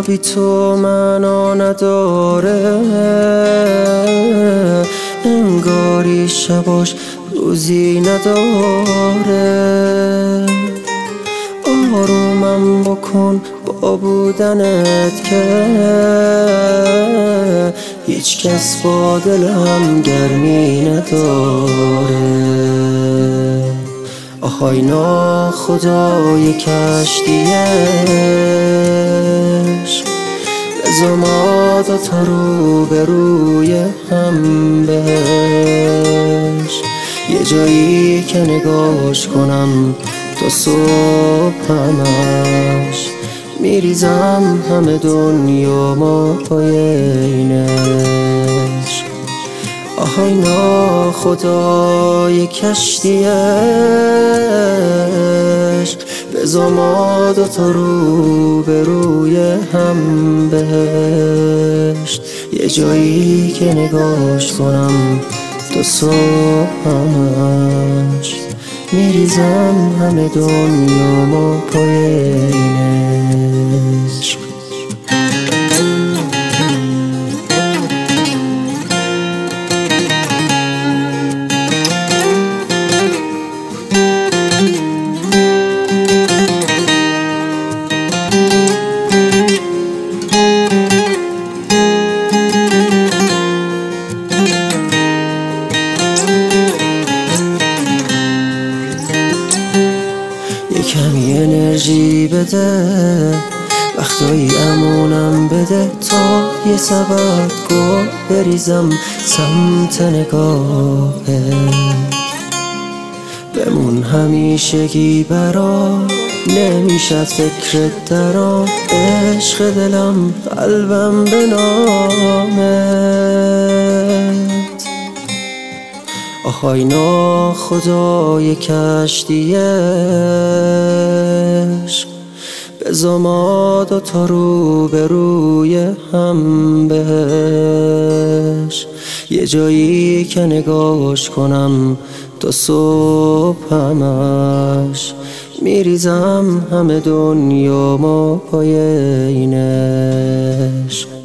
بی تو معنا نداره، انگاری شباش روزی نداره. آرومم بکن با بودنت که هیچ کس با دلم گرمی نداره. آهای ناخدای کشتی عشق، بذار ما دوتا رو به روی هم بهش، یه جایی که نگاش کنم تا صبح همش. میریزم همه دنیا ما پای این عشق. آهای ناخدای کشتی عشق، بذار ما دوتا رو به روی هم بهشت، یه جایی که نگاش کنم تا صبح همش. میریزم همه دنیا ما پای این عشق. کمی انرژی بده، وقتایی امونم بده، تا یه سبد گل بریزم سمت نگاهت. بمون همیشگی برام، نمیشد فکرت درام، عشق دلم قلبم به نامت. آهای ناخدای کشتی عشق، بذار ما دوتا رو به روی هم بهش، یه جایی که نگاش کنم تا صبح همش. میریزم همه دنیا ما پای این عشق.